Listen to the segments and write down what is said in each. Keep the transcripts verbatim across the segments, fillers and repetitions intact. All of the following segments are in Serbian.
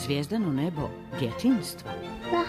zvijezdano nebo djetinjstva? Da.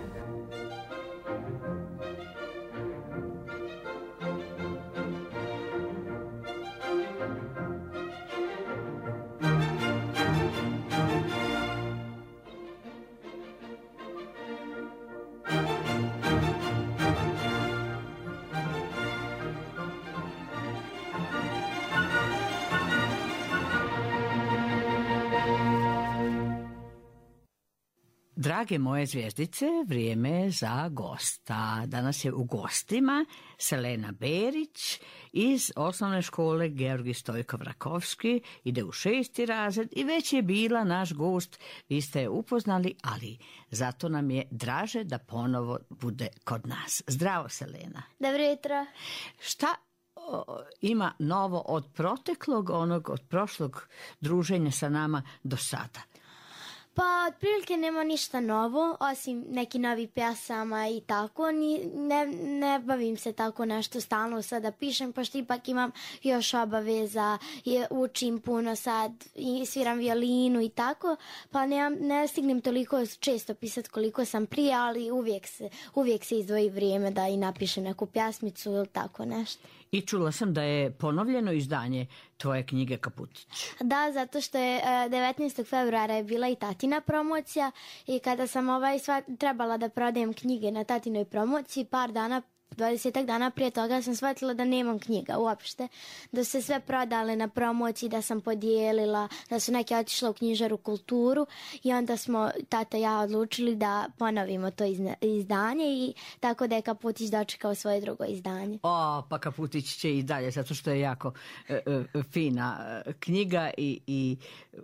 Drage moje zvijezdice, vrijeme je za gosta. Danas je u gostima Selena Berić iz osnovne škole Georgij Stojkov Rakovski, ide u šesti razred i već je bila naš gost. Vi ste je upoznali, ali zato nam je draže da ponovo bude kod nas. Zdravo, Selena. Dobro jutro. Šta o, ima novo od proteklog, onog od prošlog druženja sa nama do sada? Pa, otprilike nema ništa novo, osim neki novi pjesama i tako. Ni, ne, ne bavim se tako nešto stalno sada pišem, pošto ipak imam još obaveza, je, učim puno sad i sviram violinu i tako, pa ne, ne stignem toliko često pisati koliko sam prije, ali uvijek se, uvijek se izdvoji vrijeme da i napišem neku pjesmicu ili tako nešto. I čula sam da je ponovljeno izdanje tvoje knjige Kaputić. Da, zato što je devetnaestog februara je bila i tatina promocija i kada sam ovaj sva, trebala da prodajem knjige na tatinoj promociji, par dana dvadesetak dana prije toga sam shvatila da nemam knjiga uopšte, da se sve prodale na promociji, da sam podijelila, da su neke otišle u knjižaru Kulturu i onda smo tata i ja odlučili da ponovimo to izdanje i tako da je Kaputić dočekao svoje drugo izdanje. O, pa Kaputić će i dalje, zato što je jako e, e, fina knjiga i, i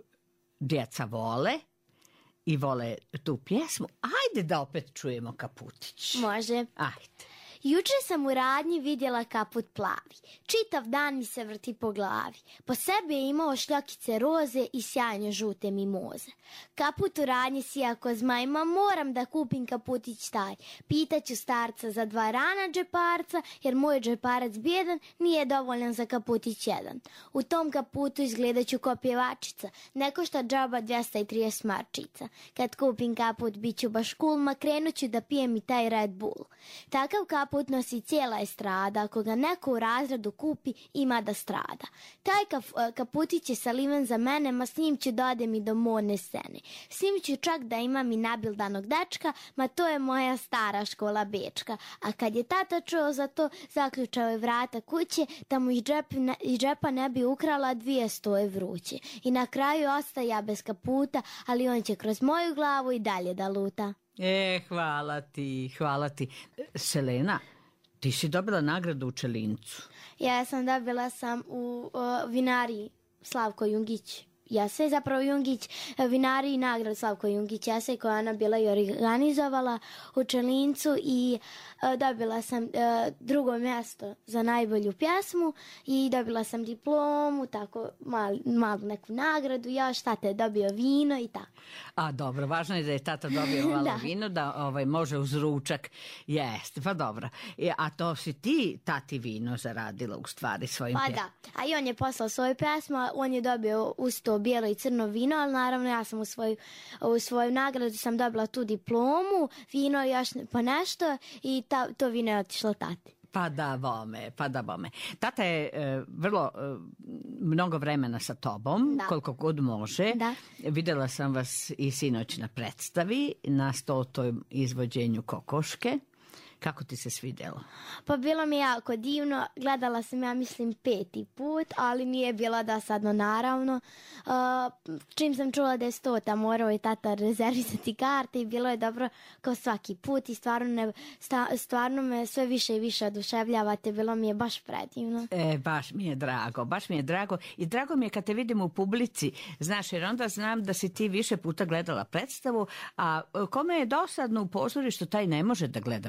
djeca vole i vole tu pjesmu. Ajde da opet čujemo Kaputić. Može. Ajde. Juče sam u radnji vidjela kaput plavi. Čitav dan mi se vrti po glavi. Po sebi je imao šljokice roze i sjajne žute mimoze. Kaput u radnji sija ko zmaj, ma moram da kupim kaputić taj. Pitaću starca za dva rana džeparca, jer moj džeparac bjedan nije dovoljan za kaputić jedan. U tom kaputu izgledat ću ko pjevačica, ne košta džaba dvjesto trideset marčica. Kad kupim kaput bit ću baš cool, ma krenut ću da pijem i taj Red Bull. Takav kaput Kaput nosi cijela estrada, ako ga neko u razredu kupi, ima da strada. Taj kaf, kaputić je saliven za mene, ma s njim ću da odem i do modne scene. S njim ću čak da imam i nabildanog dečka, ma to je moja stara škola bečka. A kad je tata čuo za to, zaključao je vrata kuće, da mu iz, džep, iz džepa ne bi ukrala dvjesto vruće. I na kraju ostaja bez kaputa, ali on će kroz moju glavu i dalje da luta. E, hvala ti, hvala ti. Selena, ti si dobila nagradu u Čelincu. Ja sam dobila sam u uh, vinariji Slavko Jungić. Ja se zapravo Jungić, vinariji nagrad Slavko Jungić, ja se koja ona bila i organizovala u Čelincu i uh, dobila sam uh, drugo mjesto za najbolju pjesmu i dobila sam diplomu, tako mal, malu neku nagradu, još tata je dobio vino i tako. A dobro, važno je da je tata dobio malo da. vino, da ovaj, može uz ručak jesti, pa dobro. I, a to si ti tati vino zaradila u stvari svojim pa pjesmom. Da, a i on je poslao svoju pjesmu, on je dobio uz to bijelo i crno vino, ali naravno ja sam u svoju, u svoju nagradu sam dobila tu diplomu, vino još pa nešto i ta, to vino je otišlo tati. Pa da bome, pa da bome. Tata je e, vrlo e, mnogo vremena sa tobom, da. Koliko god može. Da. Vidjela sam vas i sinoć na predstavi, na stotom izvođenju Kokoške. Kako ti se svidjelo? Pa bilo mi jako divno, gledala sam ja mislim peti put, ali nije bilo dosadno naravno. Uh, čim sam čula da je stota, morao je tata rezervisati karte i bilo je dobro kao svaki put i stvarno, ne, sta, stvarno me sve više i više oduševljavate, bilo mi je baš predivno. E, baš mi je drago, baš mi je drago i drago mi je kad te vidim u publici, znaš, jer onda znam da si ti više puta gledala predstavu, a kome je dosadno u pozorištu, taj ne može da gleda više puta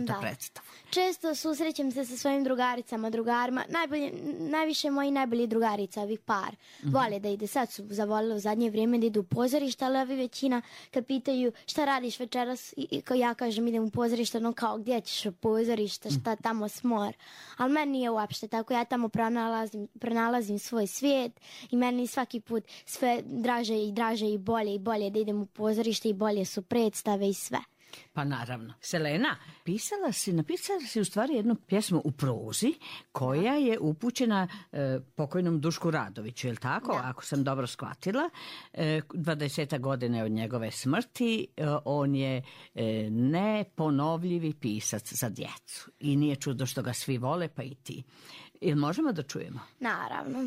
puta da. predstavu. Često susrećem se sa svojim drugaricama, drugarima, najbolje, najviše moji najbolji drugarica, ovih par, mm-hmm. vole da ide, sad su zavolile u zadnje vrijeme da idu u pozorište, ali ovi većina kad pitaju šta radiš večeras, i, i ja kažem idem u pozorište, no kao gdje ćeš u pozorište, šta tamo smor, ali meni nije uopšte tako, ja tamo pronalazim, pronalazim svoj svijet i meni svaki put sve draže i draže i bolje i bolje da idem u pozorište i bolje su predstave i sve. Pa naravno. Selena, pisala si, napisala si u stvari jednu pjesmu u prozi koja je upućena e, pokojnom Dušku Radoviću, je li tako? Da. Ako sam dobro shvatila. E, dvadeset godine od njegove smrti e, on je e, neponovljivi pisac za djecu. I nije čudo što ga svi vole, pa i ti. Jel možemo da čujemo? Naravno.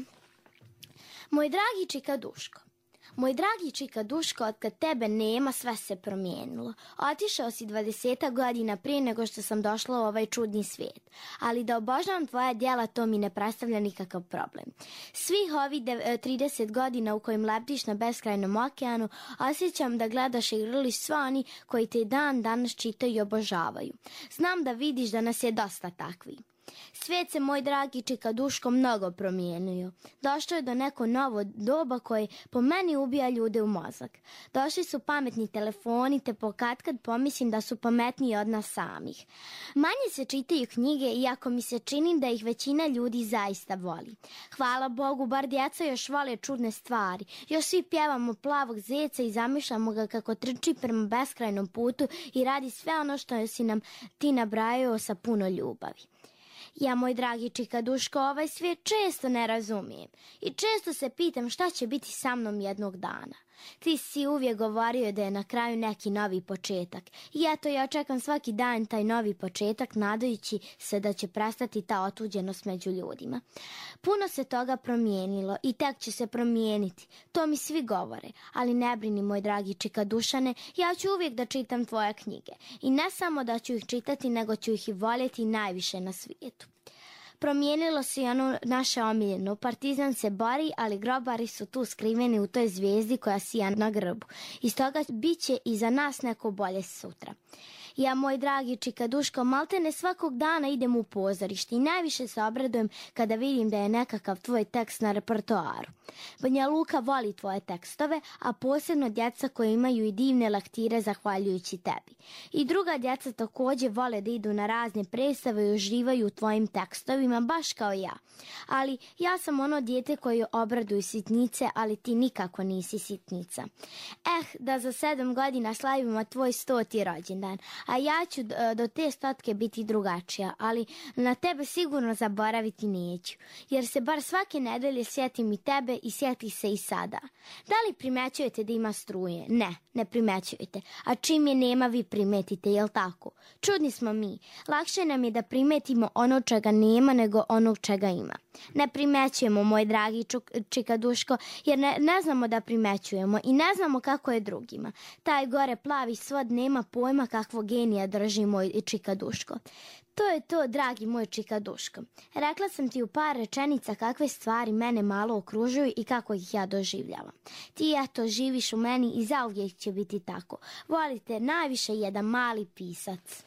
Moj dragi Čika Duško, moj dragi Čika Duško, od kad tebe nema, sve se promijenilo. Otišao si dvadeset godina prije nego što sam došla u ovaj čudni svijet. Ali da obožavam tvoja djela, to mi ne predstavlja nikakav problem. Svih ovih trideset godina u kojim lebdiš na beskrajnom okeanu, osjećam da gledaš i grliš sva oni koji te dan danas čitaju i obožavaju. Znam da vidiš da nas je dosta takvi. Svijet se, moj dragi Čika Duško, mnogo promijenio. Došlo je do neko novo doba koje po meni ubija ljude u mozak. Došli su pametni telefoni, te pokatkad pomislim da su pametniji od nas samih. Manje se čitaju knjige, iako mi se čini da ih većina ljudi zaista voli. Hvala Bogu, bar djeca još vole čudne stvari. Još svi pjevamo Plavog zeca i zamišljamo ga kako trči prema beskrajnom putu i radi sve ono što si nam ti nabrajao sa puno ljubavi. Ja, moj dragi Čika Duško, ovaj svijet često ne razumijem i često se pitam šta će biti sa mnom jednog dana. Ti si uvijek govorio da je na kraju neki novi početak i eto ja čekam svaki dan taj novi početak nadajući se da će prestati ta otuđenost među ljudima. Puno se toga promijenilo i tek će se promijeniti, to mi svi govore, ali ne brini, moj dragi Čika Dušane, ja ću uvijek da čitam tvoje knjige i ne samo da ću ih čitati, nego ću ih i voljeti najviše na svijetu. Promijenilo se i ono naše omiljeno. Partizan se bori, ali grobari su tu skriveni u toj zvijezdi koja sija na grbu. I stoga bit će i za nas neko bolje sutra. Ja, moj dragi Čika Duško, maltene svakog dana idem u pozorište i najviše se obradujem kada vidim da je nekakav tvoj tekst na repertoaru. Banja Luka voli tvoje tekstove, a posebno djeca koji imaju i divne lektire zahvaljujući tebi. I druga djeca također vole da idu na razne predstave i uživaju u tvojim tekstovima, baš kao ja. Ali ja sam ono dijete koje obraduju sitnice, ali ti nikako nisi sitnica. Eh, da za sedam godina slavimo tvoj stoti rođendan, a ja ću do te stotke biti drugačija, ali na tebe sigurno zaboraviti neću, jer se bar svake nedelje sjetim i tebe i sjeti se i sada. Da li primećujete da ima struje? Ne, ne primećujete. A čim je nema, vi primetite, jel tako? Čudni smo mi. Lakše nam je da primetimo ono čega nema nego ono čega ima. Ne primećujemo, moj dragi čuk, Čika Duško, jer ne, ne znamo da primećujemo i ne znamo kako je drugima. Taj gore plavi svod nema pojma kakvog genija drži moj Čika Duško. To je to, dragi moj Čika Duško. Rekla sam ti u par rečenica kakve stvari mene malo okružuju i kako ih ja doživljavam. Ti eto živiš u meni i zauvijek će biti tako. Volite najviše jedan mali pisac.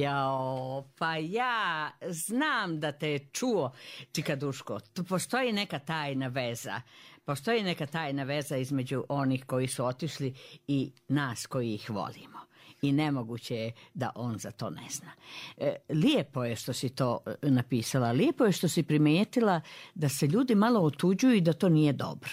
Jao, pa ja znam da te je čuo, Čika Duško. Tu postoji neka tajna veza. Postoji neka tajna veza između onih koji su otišli i nas koji ih volimo. I nemoguće je da on za to ne zna. E, lijepo je što si to napisala. Lijepo je što si primijetila da se ljudi malo otuđuju i da to nije dobro.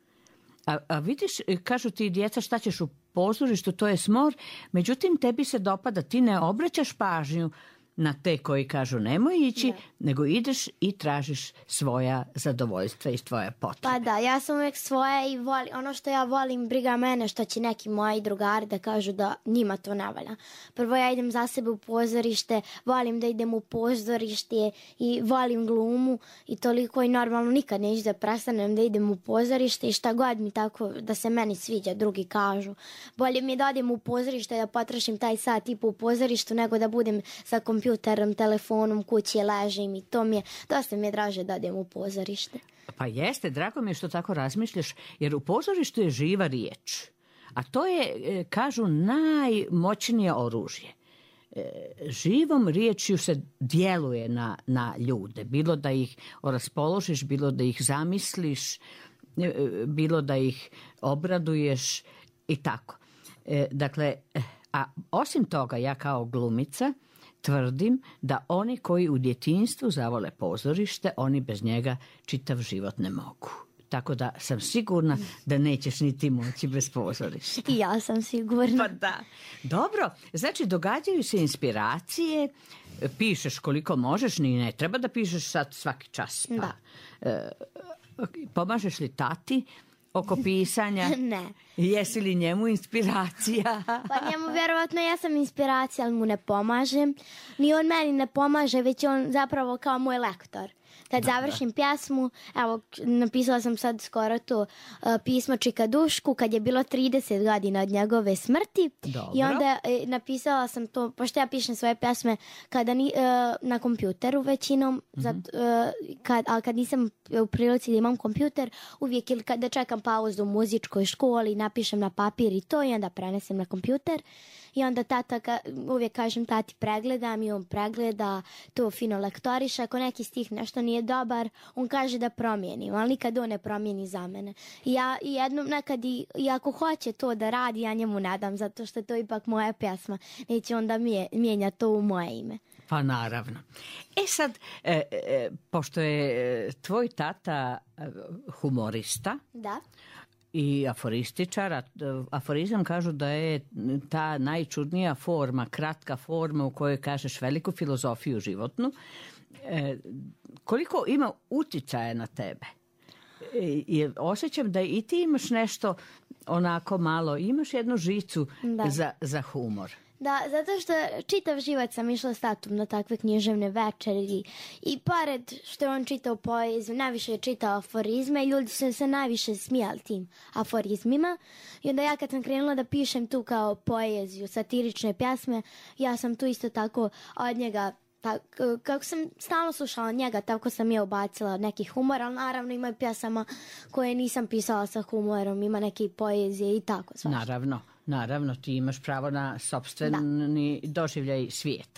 A, a vidiš, kažu ti djeca šta ćeš u pozorištu, to je smor. Međutim, tebi se dopada, ti ne obraćaš pažnju na te koji kažu nemoj ići, ne. nego ideš i tražiš svoja zadovoljstva i tvoje potrebe. Pa da, ja sam uvijek svoja i voli, ono što ja volim, briga mene što će neki moji drugari da kažu da njima to ne valja. Prvo ja idem za sebe u pozorište, volim da idem u pozorište i volim glumu i toliko i normalno nikad neću da prestanem da idem u pozorište i šta god mi tako da se meni sviđa, drugi kažu. Bolje mi je da odem u pozorište da potrošim taj sat i po u pozorištu nego da budem za kompjuterom, telefonom, kući ležim i to mi je, dosta mi je draže da odem u pozorište. Pa jeste, drago mi je što tako razmišljaš, jer u pozorištu je živa riječ. A to je, kažu, najmoćnije oružje. živom riječju se djeluje na, na ljude. Bilo da ih raspoložiš, bilo da ih zamisliš, bilo da ih obraduješ i tako. Dakle, a osim toga, ja kao glumica tvrdim da oni koji u djetinjstvu zavole pozorište, oni bez njega čitav život ne mogu. Tako da sam sigurna da nećeš ni ti moći bez pozorišta. I ja sam sigurna. Pa da. Dobro, znači događaju se inspiracije, pišeš koliko možeš, ni ne treba da pišeš sad svaki čas. Pa. Da. E, pomažeš li tati oko pisanja? Ne. Jesi li njemu inspiracija? Pa njemu vjerovatno ja sam inspiracija, ali mu ne pomažem. Ni on meni ne pomaže, već on zapravo kao moj lektor. Kad Dobre. završim pjesmu, evo, napisala sam sad skoro to uh, pismo Čikadušku, kad je bilo trideset godina od njegove smrti. Dobro. I onda uh, napisala sam to, pošto ja pišem svoje pjesme kada ni, uh, na kompjuteru većinom, mm-hmm. zat, uh, kad, ali kad nisam u prilici da imam kompjuter, uvijek ili kada čekam pauzu u muzičkoj školi, napišem na papir i to i onda prenesem na kompjuter. I onda tata, ka, uvijek kažem tati pregledam i on pregleda, to fino lektoriše. Ako neki stih nešto nije dobar, on kaže da promijenim, ali nikad on ne promijeni za mene. I ja i jednom nekad, i, i ako hoće to da radi, ja njemu nadam, zato što je to ipak moja pjesma. Neće onda mijenja to u moje ime. Pa naravno. E sad, e, e, pošto je tvoj tata humorista, da, i aforističar, aforizam kažu da je ta najčudnija forma, kratka forma u kojoj kažeš veliku filozofiju životnu. E, koliko ima uticaja na tebe? E, osjećam da i ti imaš nešto onako malo, imaš jednu žicu za, za humor. Da, zato što čitav život sam išla s tatom na takve književne večeri i pored što je on čitao poeziju, najviše je čitao aforizme i ljudi su se najviše smijali tim aforizmima. I onda ja kad sam krenula da pišem tu kao poeziju, satirične pjesme, ja sam tu isto tako od njega, pa, kako sam stalno slušala njega, tako sam je ubacila neki humor, ali naravno ima pjesama koje nisam pisala sa humorom, ima neke poezije i tako svašta. Naravno. Naravno, ti imaš pravo na sopstveni da. doživljaj svijeta.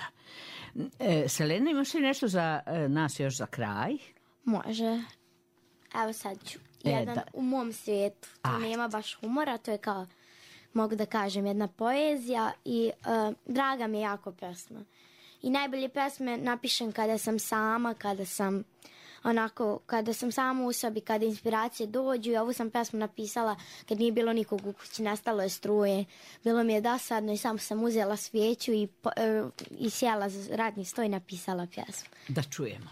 E, Selena, imaš li nešto za e, nas još za kraj? Može. Evo sad ću. Jedan e, u mom svijetu. To Aj. nema baš humora, to je kao, mogu da kažem, jedna poezija i uh, draga mi je jako pjesma. I najbolje pjesme napišem kada sam sama, kada sam onako, kada sam sama u sobi, kada inspiracije dođu. I ovu sam pjesmu napisala kad nije bilo nikog u kući, nestalo je struje. Bilo mi je dosadno i samo sam uzela svijeću i, uh, i sjela za radni stoj i napisala pjesmu. Da čujemo.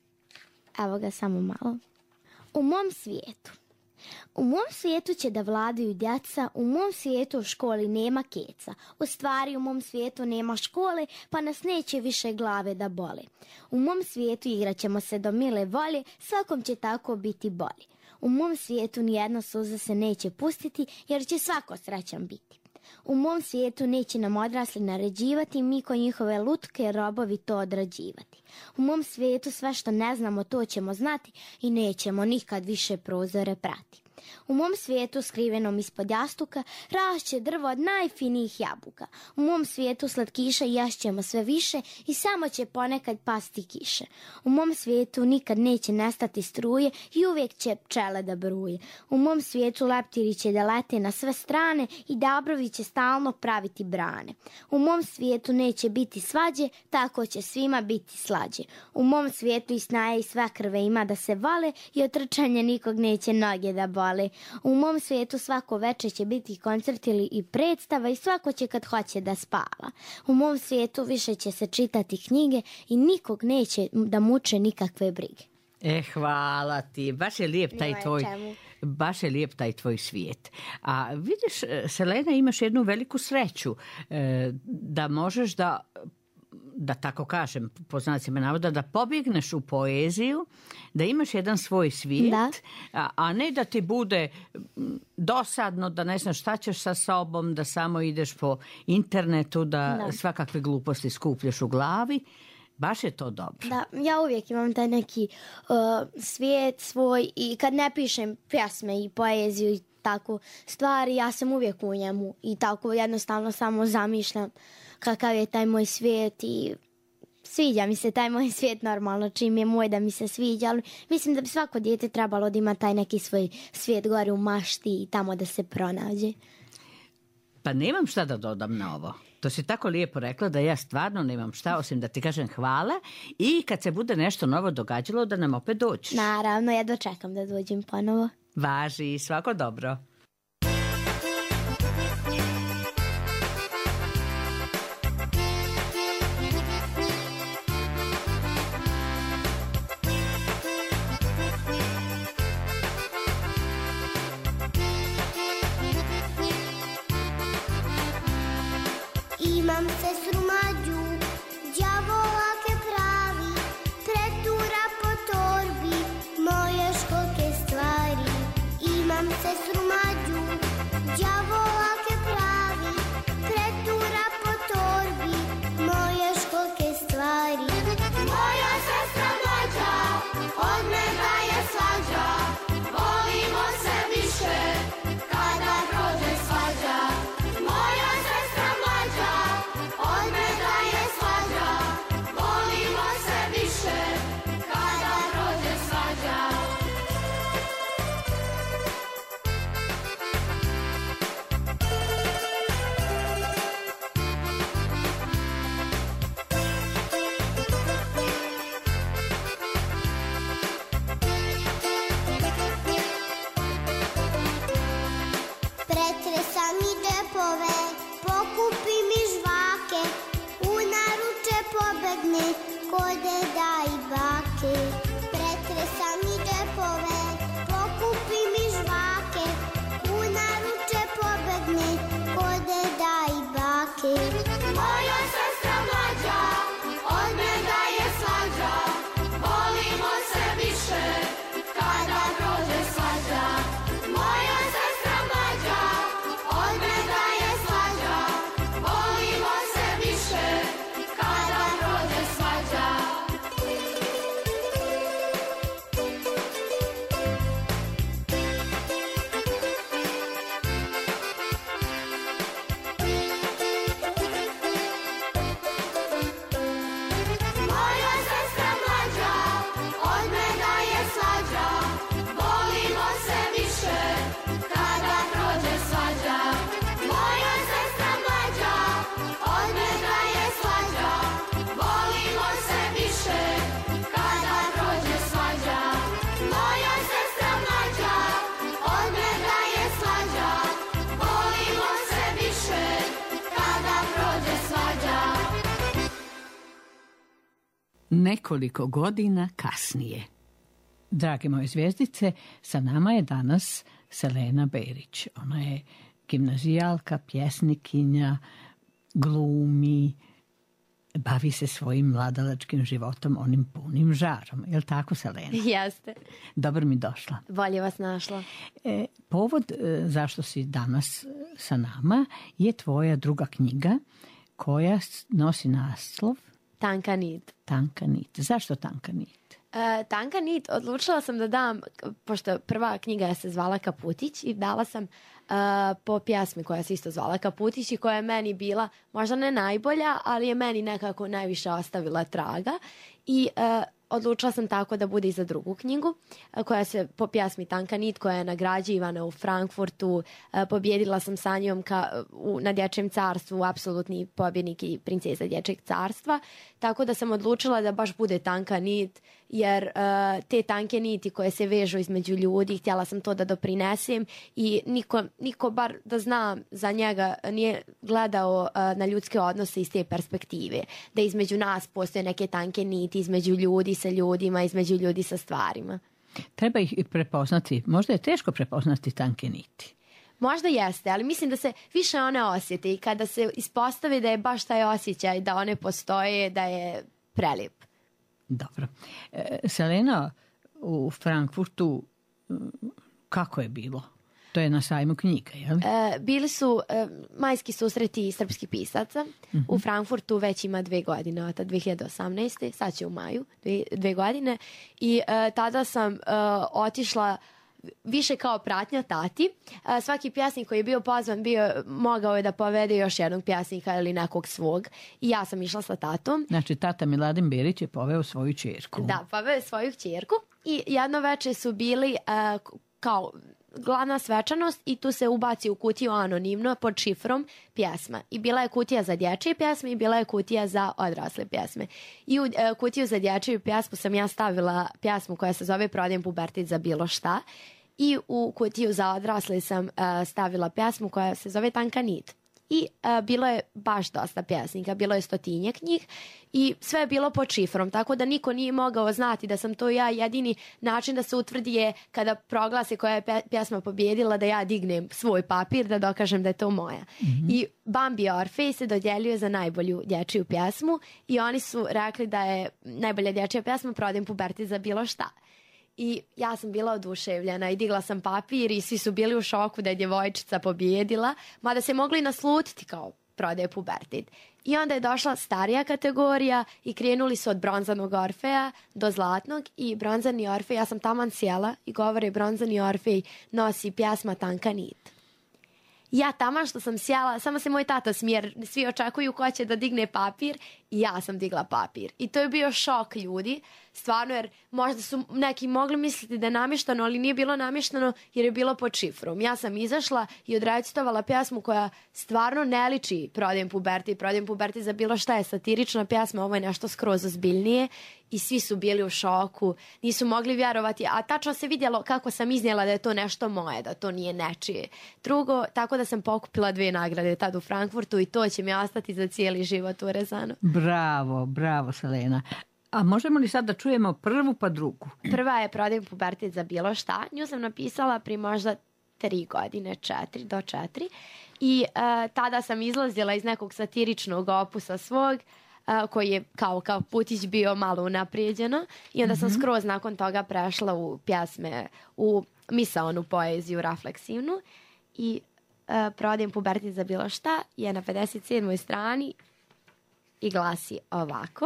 Evo ga samo malo. U mom svijetu. U mom svijetu će da vladaju djeca, u mom svijetu u školi nema keca. U stvari u mom svijetu nema škole, pa nas neće više glave da bole. U mom svijetu igrat ćemo se do mile volje, svakom će tako biti bolje. U mom svijetu nijedna suza se neće pustiti, jer će svako srećan biti. U mom svijetu neće nam odrasli naređivati, mi ko njihove lutke robovi to odrađivati. U mom svijetu sve što ne znamo to ćemo znati i nećemo nikad više prozore prati. U mom svijetu skrivenom ispod jastuka rašće drvo od najfinijih jabuka. U mom svijetu slatkiša jašćemo sve više i samo će ponekad pasti kiše. U mom svijetu nikad neće nestati struje i uvijek će pčele da bruje. U mom svijetu leptiri će da lete na sve strane i dabrovi će stalno praviti brane. U mom svijetu neće biti svađe, tako će svima biti slađe. U mom svijetu i snaje i sve krve ima da se vale i od trčanja nikog neće noge da bole. U mom svijetu svako večer će biti koncert ili i predstava i svako će kad hoće da spava. U mom svijetu više će se čitati knjige i nikog neće da muče nikakve brige. E, hvala ti. Baš je lijep taj tvoj, baš je lijep taj tvoj svijet. A vidiš, Selena, imaš jednu veliku sreću da možeš da da tako kažem, po znacima navoda, da pobjegneš u poeziju, da imaš jedan svoj svijet, a, a ne da ti bude dosadno, da ne znaš šta ćeš sa sobom, da samo ideš po internetu, da, da. svakakve gluposti skupljaš u glavi. Baš je to dobro. Da, ja uvijek imam taj neki uh, svijet svoj i kad ne pišem pjesme i poeziju i tako stvari, ja sam uvijek u njemu i tako jednostavno samo zamišljam kakav je taj moj svijet i sviđa mi se taj moj svijet normalno, čim je moj da mi se sviđa, ali mislim da bi svako dijete trebalo da ima taj neki svoj svijet gore u mašti i tamo da se pronađe. Pa nemam šta da dodam na ovo. To si tako lijepo rekla da ja stvarno nemam šta osim da ti kažem hvala i kad se bude nešto novo događalo da nam opet dođeš. Naravno, ja dočekam da dođem ponovo. Važi, svako dobro. Imam sestru Mađu, đavolak je pravi, pretura po torbi moje školske stvari. Imam sestru Mađu, đavolak je pravi, pretura po torbi moje školske stvari. Moja sestra Mađa, od mene je slađa, volimo se više kada prođe svađa. Moja sestra Mađa, od mene je slađa, volimo se više kada prođe svađa. Pretresam mi džepove, pokupi mi žvake, u naruče pobegne kod deda i bake. Pretresam mi džepove, pokupi mi žvake, u naruče pobegne kod deda i bake. Moja sestra Mađa, od mene je slađa, volimo se više kada prođe svađa. Moja sestra Mađa, od mene je slađa, volimo se više kada prođe svađa. Moja sestra Mađa, od mene je slađa, volimo se više kada prođe svađa. Moja sestra Mađa, od mene je slađa, volimo se više kada prođe svađa. Moja sestra Mađa, od mene je slađa, volimo se više kada prođe svađa. Nekoliko godina kasnije. Drage moje zvijezdice, sa nama je danas Selena Berić. Ona je gimnazijalka, pjesnikinja, glumi, bavi se svojim mladalačkim životom, onim punim žarom. Je li tako, Selena? Jeste. Dobro mi došla. Bolje vas našla. E, povod e, zašto si danas sa nama je tvoja druga knjiga koja s- nosi naslov Tanka nit. Tanka nit. Zašto Tanka nit? E, tanka nit, odlučila sam da dam, pošto prva knjiga se zvala Kaputić i dala sam e, po pjesmi koja se isto zvala Kaputić i koja je meni bila možda ne najbolja, ali je meni nekako najviše ostavila traga i e, odlučila sam tako da bude i za drugu knjigu e, koja se po pjesmi Tanka nit koja je nagrađivana u Frankfurtu. E, pobjedila sam sa njom ka, u, na Dječjem carstvu, apsolutni pobjednik i princeza Dječjeg carstva, tako da sam odlučila da baš bude tanka nit jer e, te tanke niti koje se vežu između ljudi, htjela sam to da doprinesem i niko, niko bar da zna za njega nije gledao e, na ljudske odnose iz te perspektive, da između nas postoje neke tanke niti, između ljudi sa ljudima, između ljudi sa stvarima. Treba ih i prepoznati. Možda je teško prepoznati tanke niti. Možda jeste, ali mislim da se više one osjete i kada se ispostavi da je baš taj osjećaj da one postoje, da je prelijep. Dobro. E, Selena, u Frankfurtu m, kako je bilo? To je na sajmu knjiga, jel? E, bili su e, majski susreti srpskih pisaca. Uh-huh. U Frankfurtu već ima dve godine, od dve hiljade osamnaeste. Sad će u maju, dve, dve godine. I e, tada sam e, otišla više kao pratnja tati. A, svaki pjesnik koji je bio pozvan bio, mogao je da povede još jednog pjesnika ili nekog svog. I ja sam išla sa tatom. Znači, tata Miladin Berić je poveo svoju ćerku. Da, poveo je svoju ćerku. I jedno veče su bili a, kao glavna svečanost i tu se ubaci u kutiju anonimno pod šifrom pjesma. I bila je kutija za dječje pjesme i bila je kutija za odrasle pjesme. I u e, kutiju za dječju pjesmu sam ja stavila pjesmu koja se zove Prodajem pubertet za bilo šta. I u kutiju za odrasle sam e, stavila pjesmu koja se zove Tanka nit. I e, bilo je baš dosta pjesnika, bilo je stotinjak njih i sve je bilo pod šifrom, tako da niko nije mogao znati da sam to ja. Jedini način da se utvrdi je kada proglase koja je pjesma pobjedila, da ja dignem svoj papir da dokažem da je to moja. Mm-hmm. I Bambi i Orfej se dodjeljuje za najbolju dječju pjesmu i oni su rekli da je najbolja dječja pjesma Prodajem pubertet za bilo šta. I ja sam bila oduševljena i digla sam papir i svi su bili u šoku da je djevojčica pobjedila, mada se mogli naslutiti kao prodaje pubertet. I onda je došla starija kategorija i krenuli su od bronzanog Orfeja do zlatnog i bronzani Orfej, ja sam taman sjela i govore bronzani Orfej nosi pjesma Tanka nit. Ja taman što sam sjela, samo se moj tata smije, svi očekuju ko će da digne papir i ja sam digla papir. I to je bio šok ljudi, stvarno, jer možda su neki mogli misliti da je namještano, ali nije bilo namještano jer je bilo pod šifrom. Ja sam izašla i odrecitovala pjesmu koja stvarno ne liči Prodajem pubertet. Prodajem pubertet za bilo šta je satirična pjesma, ovo je nešto skroz ozbiljnije i svi su bili u šoku, nisu mogli vjerovati, a tačno se vidjelo kako sam iznijela da je to nešto moje, da to nije nečije. Drugo, tako da sam pokupila dvije nagrade tad u Frankfurtu i to će mi ostati za cijeli život urezano. Bravo, bravo Selena. A možemo li sad da čujemo prvu pa drugu? Prva je Prodajem pubertet za bilo šta. Nju sam napisala pri možda tri godine, četiri do četiri. I uh, tada sam izlazila iz nekog satiričnog opusa svog, uh, koji je kao, kao putić bio malo unaprijeđeno. I onda mm-hmm. sam skroz nakon toga prešla u pjesme, u misaonu poeziju, refleksivnu. I uh, Prodajem pubertet za bilo šta je na pedeset sedmoj strani i glasi ovako.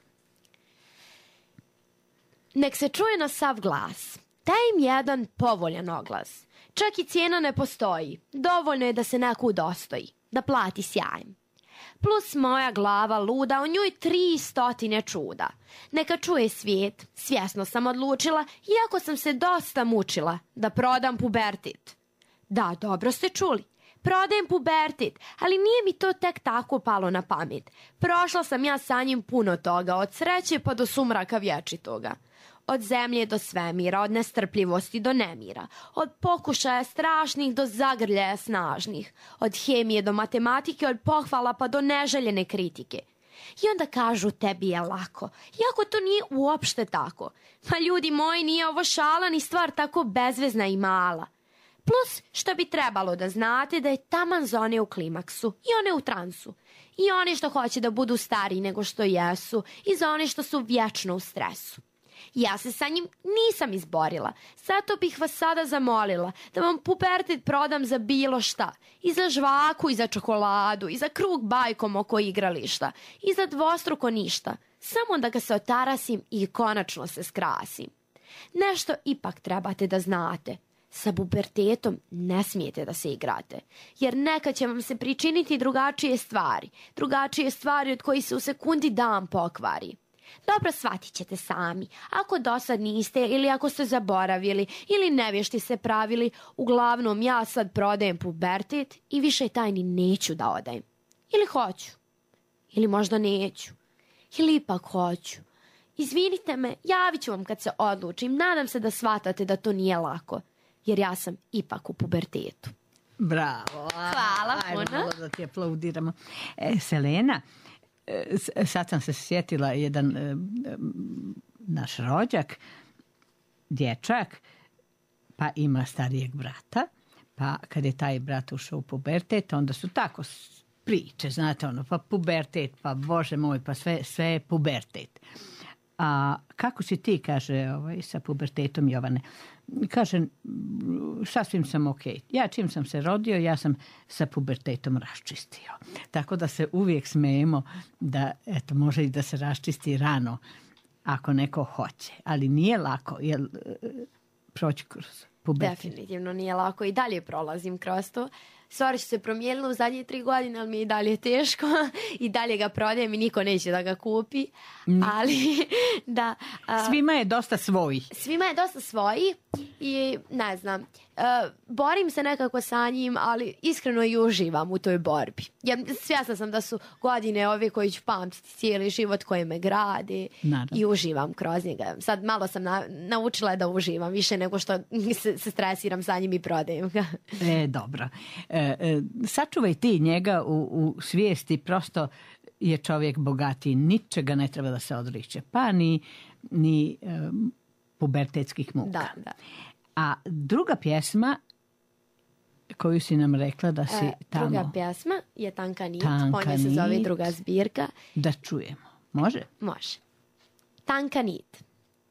Nek se čuje na sav glas, daj im jedan povoljan oglas. Čak i cijena ne postoji, dovoljno je da se neko udostoji, da plati sjajem. Plus moja glava luda, o njoj tri stotine čuda. Neka čuje svijet, svjesno sam odlučila, iako sam se dosta mučila, da prodam pubertet. Da, dobro ste čuli. Prodajem pubertet, ali nije mi to tek tako palo na pamet. Prošla sam ja sa njim puno toga, od sreće pa do sumraka vječitoga. Od zemlje do svemira, od nestrpljivosti do nemira, od pokušaja strašnih do zagrljaja snažnih, od hemije do matematike, od pohvala pa do neželjene kritike. I onda kažu tebi je lako, iako to nije uopšte tako. Ma ljudi moji, nije ovo šala ni stvar tako bezvezna i mala. Plus, što bi trebalo da znate da je taman za one u klimaksu i one u transu. I one što hoće da budu stariji nego što jesu i za one što su vječno u stresu. Ja se sa njim nisam izborila, zato bih vas sada zamolila da vam pubertet prodam za bilo šta. I za žvaku, i za čokoladu, i za krug bajkom oko igrališta, i za dvostruko ništa. Samo da ga se otarasim i konačno se skrasim. Nešto ipak trebate da znate. Sa pubertetom ne smijete da se igrate, jer nekad će vam se pričiniti drugačije stvari, drugačije stvari od koji se u sekundi dan pokvari. Dobro, shvatit ćete sami. Ako dosad niste ili ako ste zaboravili ili nevješti se pravili, uglavnom ja sad prodajem pubertet i više tajni neću da odajem. Ili hoću. Ili možda neću. Ili ipak hoću. Izvinite me, javit ću vam kad se odlučim. Nadam se da shvatate da to nije lako, jer ja sam ipak u pubertetu. Bravo. Hvala Ajmo puno. malo da ti aplaudiramo. E, Selena, sad sam se sjetila jedan e, naš rođak, dječak, pa ima starijeg brata, pa kad je taj brat ušao u pubertet, onda su tako priče, znate ono, pa pubertet, pa bože moj, pa sve, sve je pubertet. A kako si ti, kaže, ovaj, sa pubertetom, Jovane? Kaže, sasvim sam ok. Ja čim sam se rodio, ja sam sa pubertetom raščistio. Tako da se uvijek smijemo da, eto, može i da se raščisti rano, ako neko hoće. Ali nije lako, jer proći kroz pubertet. Definitivno nije lako i dalje prolazim kroz to. Stvari su se promijenile u zadnje tri godine, ali mi je i dalje teško. I dalje ga prodajem i niko neće da ga kupi. Mm. Ali da... A, svima je dosta svojih. Svima je dosta svojih i ne znam, a, borim se nekako sa njim, ali iskreno i uživam u toj borbi. Ja svjesna sam da su godine ove koji ću pamtiti cijeli život, koje me grade. Naravno. I uživam kroz njega. Sad malo sam na, naučila da uživam više nego što se, se stresiram sa njim i prodajem ga. E, dobro. E, e, sačuvaj ti njega u, u svijesti, prosto je čovjek bogatiji, ničega ne treba da se odriče, pa ni, ni um, pubertetskih muka. Da, da. A druga pjesma koju si nam rekla da si e, tamo... Druga pjesma je Tanka nit, Tanka on je se zove druga zbirka. Da čujemo. Može? Može. Tanka nit.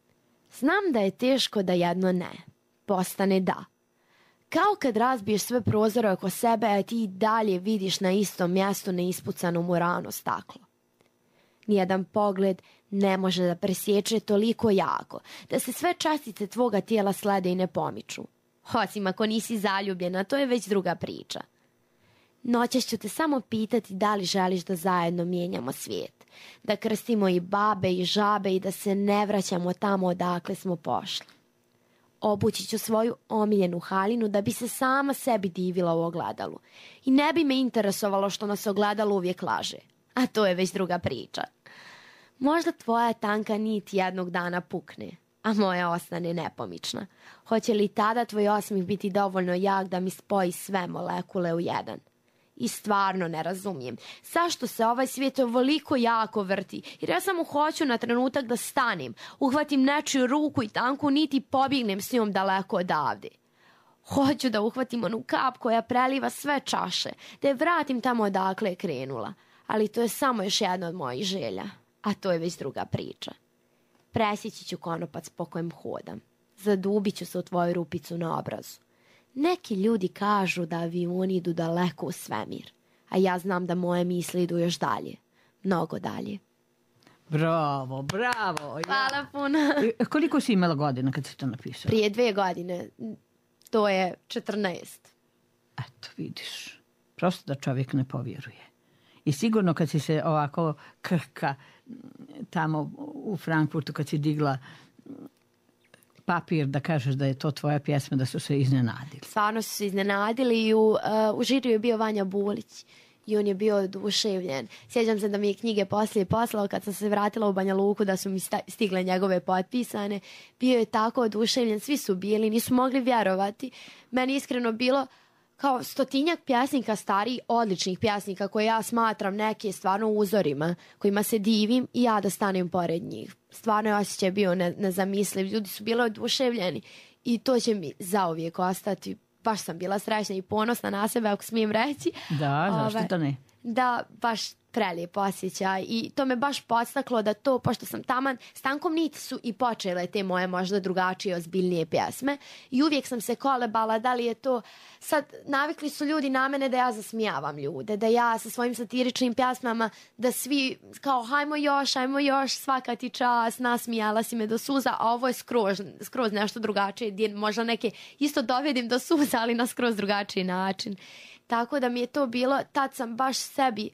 Znam da je teško da jedno ne postane da. Kao kad razbiješ sve prozore oko sebe, a ti dalje vidiš na istom mjestu neispucano murano staklo. Nijedan pogled ne može da presječe toliko jako, da se sve častice tvoga tijela slede i ne pomiču. Osim ako nisi zaljubljena, to je već druga priča. Noćas ću te samo pitati da li želiš da zajedno mijenjamo svijet, da krstimo i babe i žabe i da se ne vraćamo tamo odakle smo pošli. Obući ću svoju omiljenu haljinu da bi se sama sebi divila u ogledalu. I ne bi me interesovalo što nas ogledalo uvijek laže. A to je već druga priča. Možda tvoja tanka nit jednog dana pukne, a moja ostane nepomična. Hoće li tada tvoj osmih biti dovoljno jak da mi spoji sve molekule u jedan? I stvarno ne razumijem. Zašto se ovaj svijet ovoliko jako vrti? Jer ja samo hoću na trenutak da stanem, uhvatim nečiju ruku i tanku nit i pobjegnem s njom daleko odavde. Hoću da uhvatim onu kap koja preliva sve čaše, da je vratim tamo odakle je krenula. Ali to je samo još jedna od mojih želja. A to je već druga priča. Presjeći ću konopac po kojem hodam. Zadubit ću se u tvoju rupicu na obrazu. Neki ljudi kažu da avioni idu daleko u svemir, a ja znam da moje misli idu još dalje. Mnogo dalje. Bravo, bravo. Hvala puno. Koliko si imala godina kad si to napisala? Prije dvije godine. To je četrnaest. Eto, vidiš. Prosto da čovjek ne povjeruje. I sigurno kad si se ovako krka tamo u Frankfurtu, kad si digla papir da kažeš da je to tvoja pjesma, da su se iznenadili. Stvarno su se iznenadili i u, uh, u žiriju je bio Vanja Bulić i on je bio oduševljen. Sjećam se da mi je knjige poslije poslao kad sam se vratila u Banja Luku, da su mi stigle njegove potpisane. Bio je tako oduševljen, svi su bili, nisu mogli vjerovati. Meni iskreno bilo kao stotinjak pjesnika starih, odličnih pjesnika koje ja smatram neke stvarno uzorima, kojima se divim i ja da stanem pored njih. Stvarno je osjećaj bio ne, nezamisliv. Ljudi su bili oduševljeni i to će mi zauvijek ostati. Baš sam bila srećna i ponosna na sebe, ako smijem reći. Da, zašto to ne? Da, baš prelijep osjećaj i to me baš podstaklo da to, pošto sam taman, s Tankom nit su i počele te moje možda drugačije, ozbiljnije pjesme i uvijek sam se kolebala da li je to, sad navikli su ljudi na mene da ja zasmijavam ljude, da ja sa svojim satiričnim pjesmama, da svi kao hajmo još, hajmo još, svaka ti čast, nasmijala si me do suza, a ovo je skroz, skroz nešto drugačije, gdje možda neke isto dovedim do suza, ali na skroz drugačiji način. Tako da mi je to bilo, tad sam baš sebi,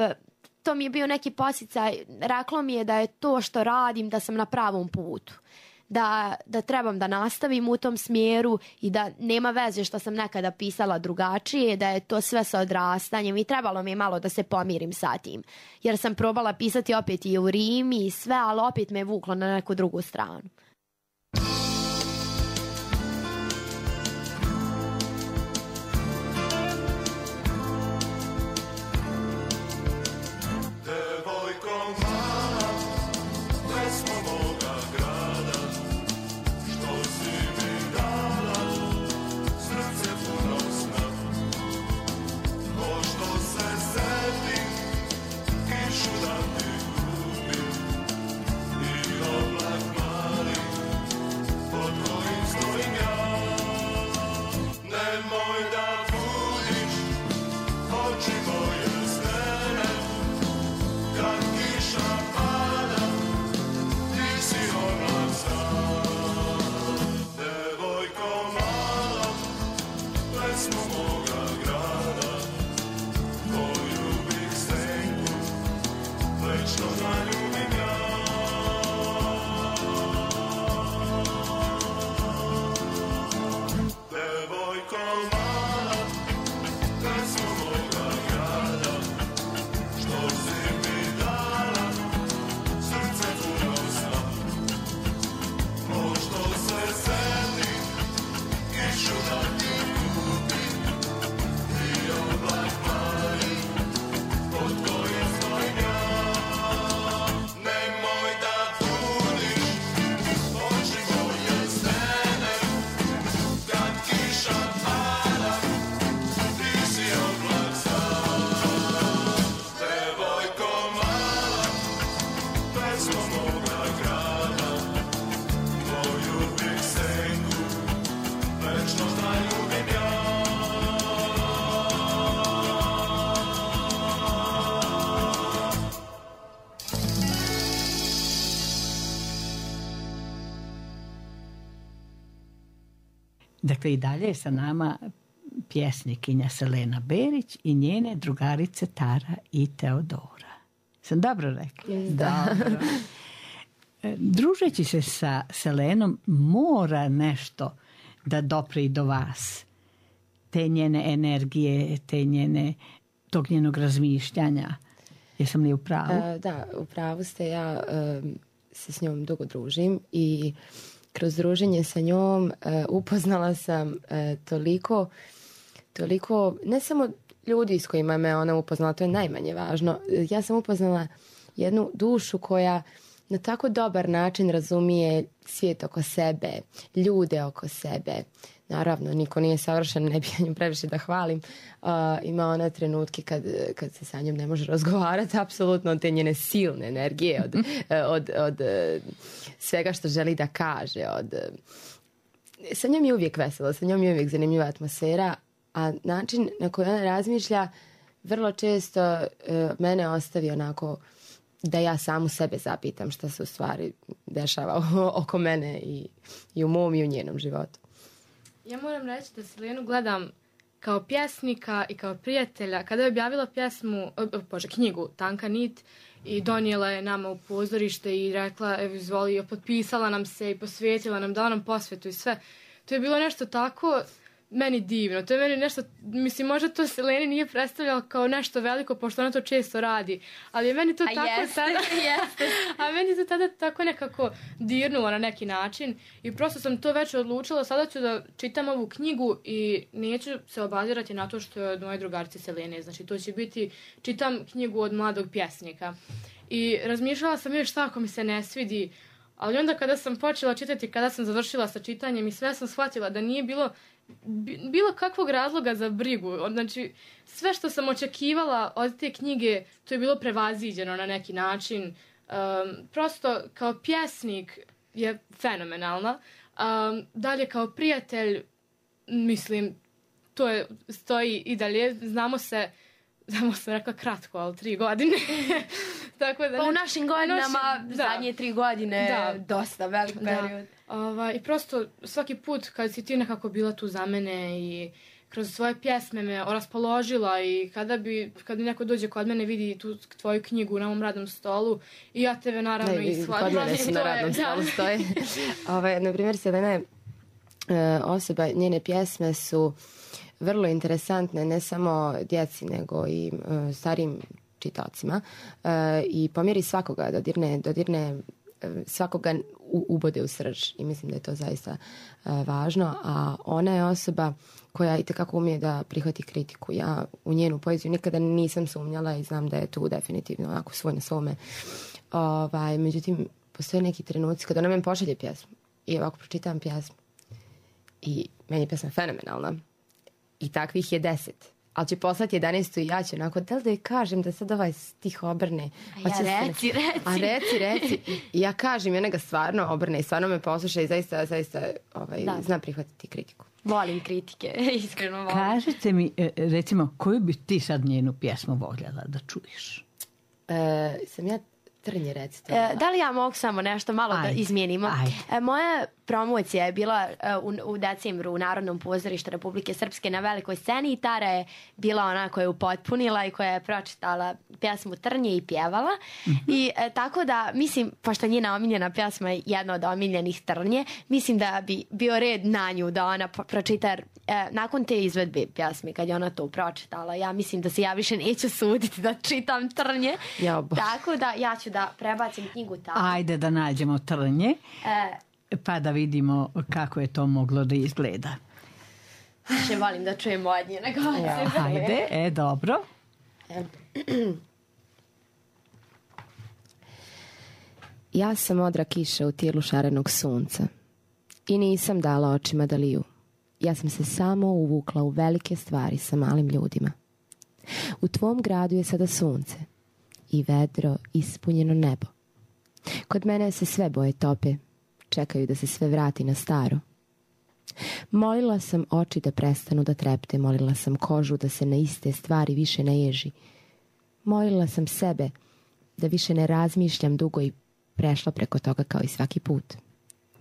to mi je bio neki podsticaj, reklo mi je da je to što radim, da sam na pravom putu, da, da trebam da nastavim u tom smjeru i da nema veze što sam nekada pisala drugačije, da je to sve sa odrastanjem i trebalo mi je malo da se pomirim sa tim, jer sam probala pisati opet i u rimi i sve, ali opet me je vuklo na neku drugu stranu. Kišu da ti ljubim i oblak mali Dakle, i dalje je sa nama pjesnikinja Selena Berić i njene drugarice Tara i Teodora. Sam dobro rekla? Dobro. Družeći se sa Selenom mora nešto da dopre i do vas. Te njene energije, te njene, tog njenog razmišljanja. Jesam li u pravu? E, da, u pravu ste. Ja e, se s njom dugo družim i kroz druženje sa njom e, upoznala sam e, toliko, toliko, ne samo ljudi s kojima me ona upoznala, to je najmanje važno. Ja sam upoznala jednu dušu koja na tako dobar način razumije svijet oko sebe, ljude oko sebe. Naravno, niko nije savršen, ne bi ja nju previše da hvalim. Uh, ima ona trenutke kad, kad se sa njom ne može razgovarati, apsolutno od te njene silne energije, od, od, od, od svega što želi da kaže. Od, sa njom je uvijek veselo, sa njom je uvijek zanimljiva atmosfera, a način na koji ona razmišlja vrlo često uh, mene ostavi onako da ja samu sebe zapitam šta se u stvari dešava oko mene i, i u mom i u njenom životu. Ja moram reći da Selenu gledam kao pjesnika i kao prijatelja. Kada je objavila pjesmu, o, bože, knjigu Tanka nit i donijela je nama u pozorište i rekla, evo izvoli, potpisala nam se i posvetila nam, dala nam posvetu i sve. To je bilo nešto tako meni divno. To je meni nešto, mislim, možda to Seleni nije predstavljalo kao nešto veliko, pošto ona to često radi, ali je meni to a tako jeste, tada, jeste. a meni to tada tako nekako dirnulo na neki način i prosto sam to već odlučila, sada ću da čitam ovu knjigu i neću se obazirati na to što je od moje drugarice Selene, znači to će biti, čitam knjigu od mladog pjesnika i razmišljala sam još šta ako mi se ne svidi, ali onda kada sam počela čitati, kada sam završila sa čitanjem i sve sam shvatila da nije bilo bilo kakvog razloga za brigu. Znači, sve što sam očekivala od te knjige, to je bilo prevaziđeno na neki način. Um, prosto, kao pjesnik je fenomenalna. Um, dalje, kao prijatelj, mislim, to je, stoji i dalje. Znamo se, znamo se rekla kratko, ali tri godine. Tako da, pa u našim godinama, našim, zadnje tri godine, da, dosta velik period. Da. Ova, I prosto svaki put kad si ti nekako bila tu za mene i kroz svoje pjesme me raspoložila i kada bi, kada neko dođe kod mene vidi tu tvoju knjigu na mom radnom stolu i ja tebe naravno ne, i shvatim. Kod mene su na radnom stolu stoje. Ove, na primjer, Selena je osoba, njene pjesme su vrlo interesantne, ne samo djeci, nego i uh, starijim čitacima uh, i pomjeri svakoga, dodirne, dodirne svakoga u, ubode u srž i mislim da je to zaista uh, važno, a ona je osoba koja itekako umije da prihvati kritiku. Ja u njenu poeziju nikada nisam sumnjala i znam da je tu definitivno onako svoj na svome. Ovaj, međutim, postoje neki trenuci kada ona meni pošalje pjesmu i ovako pročitam pjesmu i meni je pjesma fenomenalna i takvih je deset. Ali će poslati jedanaestu i ja ću onako, da li da joj kažem da sad ovaj stih obrne? A ja reci, se... reci. A reci, reci. I ja kažem, ona ga stvarno obrne i stvarno me posluša i zaista, zaista ovaj, zna prihvatiti kritiku. Volim kritike, iskreno volim. Kažete mi, recimo, koju bi ti sad njenu pjesmu voljela da čuješ? E, sam ja Trnje, recite. E, da li ja mogu samo nešto malo ajde, da izmijenimo? E, moja promocija je bila uh, u, u decembru u Narodnom pozorištu Republike Srpske na velikoj sceni i Tara je bila ona koja je upotpunila i koja je pročitala pjesmu Trnje i pjevala. Mm-hmm. I e, tako da, mislim, pošto njena omiljena pjesma je jedna od omiljenih Trnje, mislim da bi bio red na nju da ona pročita, e, nakon te izvedbe pjesme, kad je ona to pročitala, ja mislim da se ja više neću suditi da čitam Trnje. Ja, tako da ja ću da prebacim knjigu tamo. Ajde da nađemo Trnje. E, pa da vidimo kako je to moglo da izgleda. Više volim da čujem od nje nego od ja, sebe. Ajde, e, dobro. Ja sam modra kiša u tijelu šarenog sunca i nisam dala očima da liju. Ja sam se samo uvukla u velike stvari sa malim ljudima. U tvom gradu je sada sunce i vedro ispunjeno nebo. Kod mene se sve boje tope, čekaju da se sve vrati na staro. Molila sam oči da prestanu da trepte, molila sam kožu da se na iste stvari više ne ježi. Molila sam sebe da više ne razmišljam dugo i prešla preko toga kao i svaki put.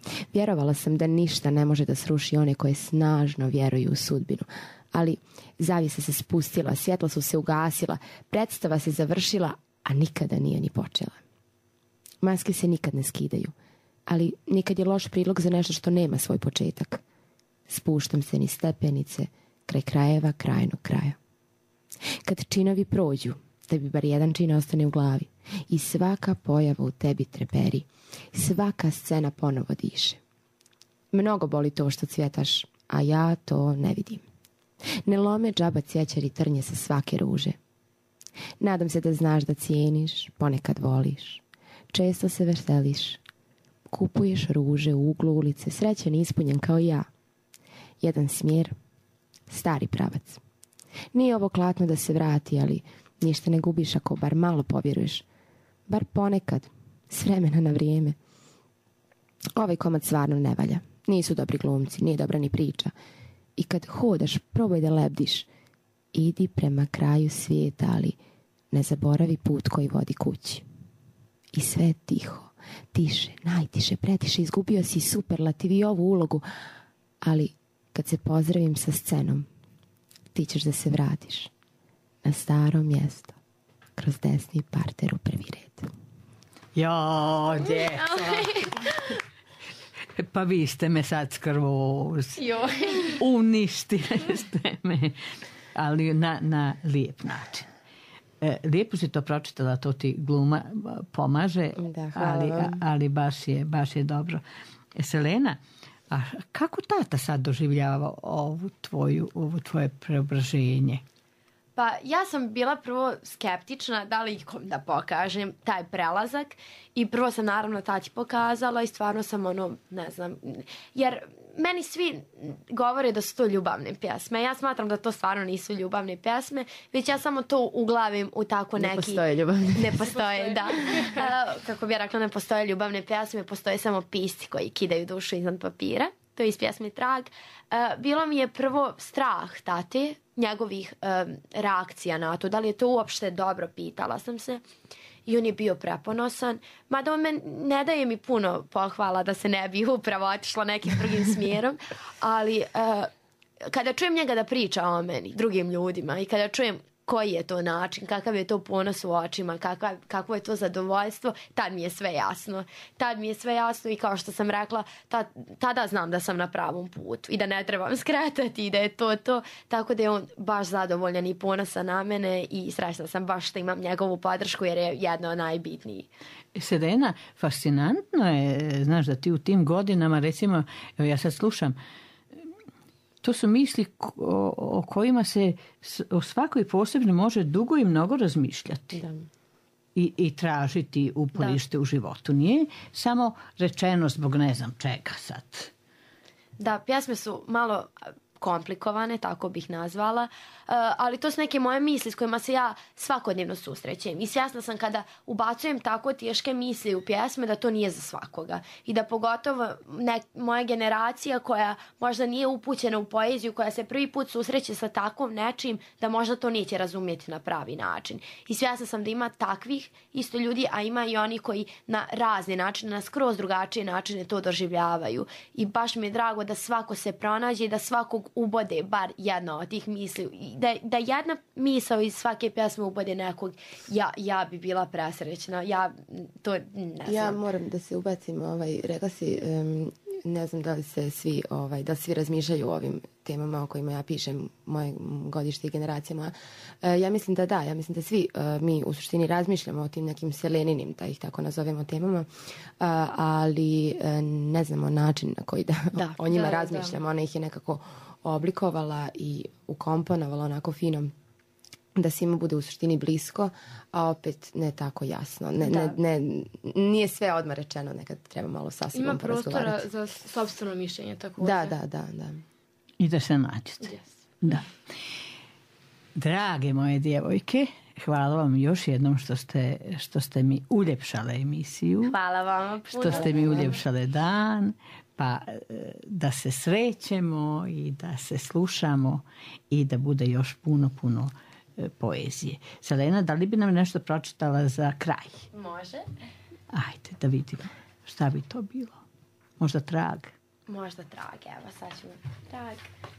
Vjerovala sam da ništa ne može da sruši one koje snažno vjeruju u sudbinu. Ali zavjesa se spustila, svjetla su se ugasila, predstava se završila, a nikada nije ni počela. Maske se nikad ne skidaju, ali nikad je loš prilog za nešto što nema svoj početak. Spuštam se niz stepenice, kraj krajeva, krajnog kraja. Kad činovi prođu, tebi bar jedan čin ostane u glavi i svaka pojava u tebi treperi, svaka scena ponovo diše. Mnogo boli to što cvjetaš, a ja to ne vidim. Ne lome džaba cjećar i trnje sa svake ruže. Nadam se da znaš da cijeniš, ponekad voliš. Često se veseliš. Kupuješ ruže u uglu ulice, srećan i ispunjen kao ja. Jedan smjer, stari pravac. Nije ovo klatno da se vrati, ali ništa ne gubiš ako bar malo povjeruješ. Bar ponekad, s vremena na vrijeme. Ovaj komad stvarno ne valja. Nisu dobri glumci, nije dobra ni priča. I kad hodaš, probaj da lebdiš. Idi prema kraju svijeta, ali ne zaboravi put koji vodi kući. I sve je tiho, tiše, najtiše, pretiše, izgubio si superlativ i ovu ulogu. Ali kad se pozdravim sa scenom, ti ćeš da se vratiš na staro mjesto, kroz desni parter u prvi red. Jo, djeco. Pa vi ste me sad skroz. Uništili ste me. Ali na, na lijep način. E, lijepo si to pročitala, to ti gluma pomaže, Da, hvala ali, vam. ali baš, je, baš je dobro. E, Selena, a kako tata sad doživljava ovu tvoju, ovo tvoje preobraženje? Pa ja sam bila prvo skeptična da li ikom da pokažem taj prelazak i prvo sam naravno tati pokazala i stvarno sam ono, ne znam, jer meni svi govore da su to ljubavne pjesme. Ja smatram da to stvarno nisu ljubavne pjesme, već ja samo to uglavim u tako neki... Ne postoje ljubavne. Ne postoje, da. Uh, kako bi ja rekla, ne postoje ljubavne pjesme, postoje samo pisci koji kidaju dušu iznad papira. To je iz pjesme Trag. Uh, bilo mi je prvo strah tate, njegovih um, reakcija na to, da li je to uopšte dobro, pitala sam se. I on je bio preponosan, mada on me ne daje mi puno pohvala da se ne bi upravo otišla nekim drugim smjerom, ali uh, kada čujem njega da priča o meni, drugim ljudima i kada čujem koji je to način, kakav je to ponos u očima, kakav, kakvo je to zadovoljstvo, tad mi je sve jasno. Tad mi je sve jasno i kao što sam rekla, tad, tada znam da sam na pravom putu i da ne trebam skretati i da je to to. Tako da je on baš zadovoljan i ponosan na mene i srećna sam baš što imam njegovu podršku jer je jedna od najbitnijih. Selena, fascinantno je, znaš, da ti u tim godinama, recimo, evo ja sad slušam, to su misli o, o kojima se o svakoj posebno može dugo i mnogo razmišljati. Da. I, i tražiti uporište u životu. Nije samo rečeno zbog ne znam čega sad. Da, pjesme su malo komplikovane, tako bih nazvala, uh, ali to su neke moje misli s kojima se ja svakodnevno susrećem i svjesna sam kada ubacujem tako teške misli u pjesme da to nije za svakoga i da pogotovo ne, moja generacija koja možda nije upućena u poeziju, koja se prvi put susreće sa takvom nečim, da možda to neće razumjeti na pravi način. I svjesna sam da ima takvih isto ljudi, a ima i oni koji na razne načine, na skroz drugačije načine to doživljavaju. I baš mi je drago da svako se pronađe i da svakog ubode bar jedna od tih misli. I da, da jedna misao iz svake pjesme ubode nekog, ja, ja bi bila presrećna. Ja to ne znam. Ja moram da se ubacim, ovaj, rekla si, um, ne znam da li se svi, ovaj, da svi razmišljaju o ovim temama o kojima ja pišem, moje godište i generacija moja. E, ja mislim da da, ja mislim da svi uh, mi u suštini razmišljamo o tim nekim seleninim, da ih tako nazovemo, temama, uh, ali uh, ne znamo način na koji da, Da, o njima da, da. razmišljamo. Ona ih je nekako oblikovala i ukomponovala onako fino da svima bude u suštini blisko, a opet ne tako jasno. Ne, ne, ne, nije sve odmah rečeno, nekad treba malo sa sobom Ima prostora porazgovarati. za sopstveno mišljenje također. Da, da, da, da. I da se nađete. Yes. Da. Drage moje djevojke, hvala vam još jednom što ste, što ste mi uljepšale emisiju. Hvala vam. Što ste mi uljepšale dan, pa e, da se srećemo i da se slušamo i da bude još puno, puno e, poezije. Selena, da li bi nam nešto pročitala za kraj? Može. Ajde, da vidimo šta bi to bilo. Možda trag. Možda trag, evo sad ćemo trag.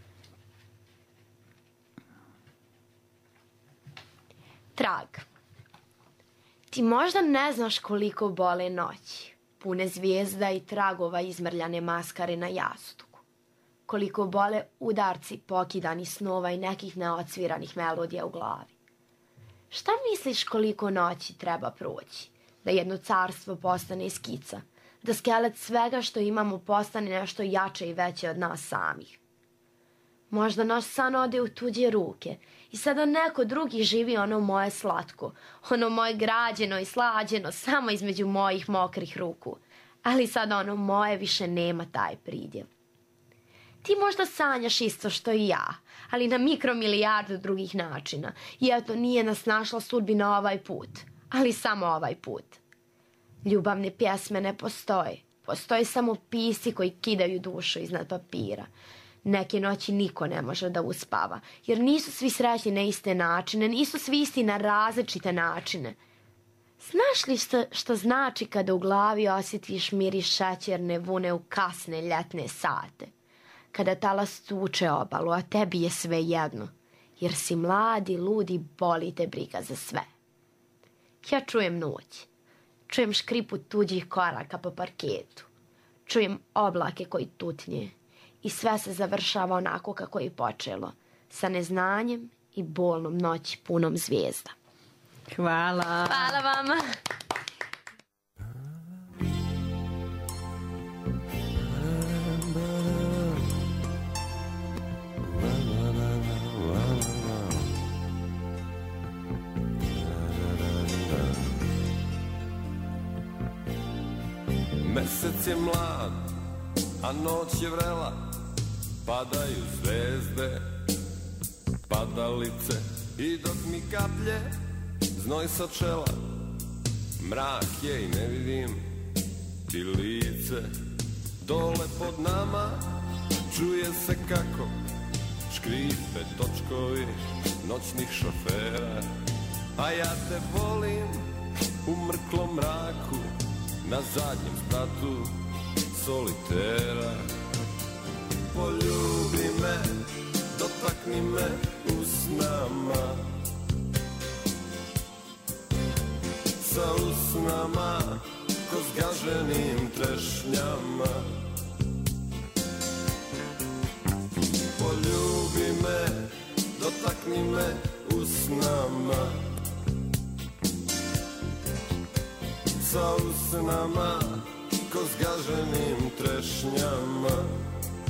Trag. Ti možda ne znaš koliko bole noći, pune zvijezda i tragova izmrljane maskare na jastuku. Koliko bole udarci pokidani snova i nekih neocviranih melodija u glavi. Šta misliš koliko noći treba proći da jedno carstvo postane skica, da skelet svega što imamo postane nešto jače i veće od nas samih? Možda naš san ode u tuđe ruke i sada neko drugi živi ono moje slatko, ono moje građeno i slađeno samo između mojih mokrih ruku, ali sada ono moje više nema taj pridjev. Ti možda sanjaš isto što i ja, ali na mikromilijardu drugih načina. I eto, nije nas našla sudbina ovaj put, ali samo ovaj put. Ljubavne pjesme ne postoje. Postoje samo pisci koji kidaju dušu iznad papira. Neke noći niko ne može da uspava, jer nisu svi srećni na iste načine, nisu svi isti na različite načine. Znaš li što, što znači kada u glavi osjetiš miris šećerne vune u kasne ljetne sate? Kada talas tuče obalu, a tebi je sve jedno, jer si mladi, ludi, boli te briga za sve. Ja čujem noć, čujem škripu tuđih koraka po parketu, čujem oblake koji tutnje i sve se završava onako kako je počelo, sa neznanjem i bolnom noći punom zvijezda. Hvala. Hvala vama. Mesec je mlad, a noć je vrela, padaju zvezde, padalice, i dok mi kaplje znoj sa čela, mrak je i ne vidim ti lice. Dole pod nama čuje se kako škripe točkovi noćnih šofera, a ja te volim u mrklom mraku, na zadnjem spratu solitera. Poljubi me, dotakni me usnama, sa usnama ko zgaženim trešnjama. Poljubi me, dotakni me usnama, sa usnama ko zgaženim trešnjama.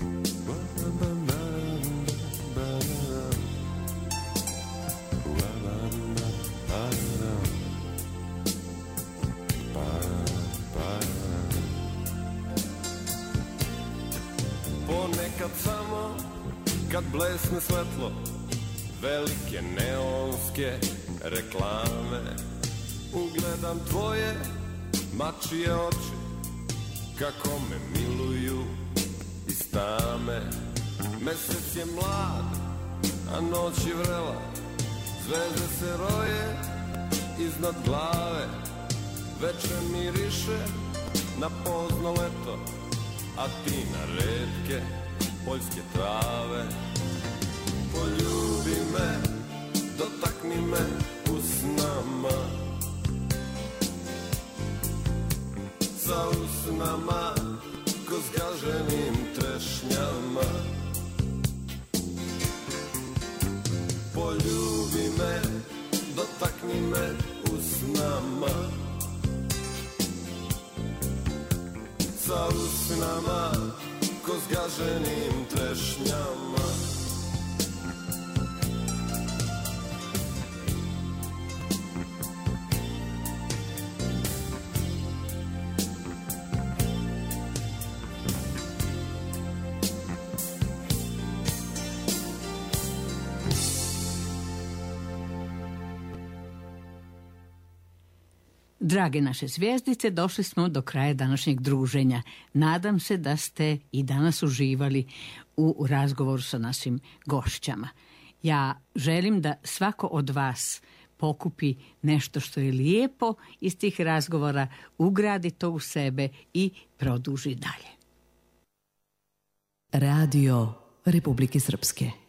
Ponekad samo kad blesne svetlo velike neonske reklame, ugledam tvoje mačije oči kako me miluju iz tame. Mesec je mlad, a noć je vrela, zvezde se roje iznad glave. Večer miriše na pozno leto, a ti na retke poljske trave. Poljubi me, dotakni me usnama, sa usnama ko zgaženim trešnjama. Poljubi me, dotakni me usnama, sa usnama ko zgaženim trešnjama. Drage naše zvijezdice, došli smo do kraja današnjeg druženja. Nadam se da ste i danas uživali u razgovoru sa našim gošćama. Ja želim da svako od vas pokupi nešto što je lijepo iz tih razgovora, ugradi to u sebe i produži dalje. Radio Republike Srpske.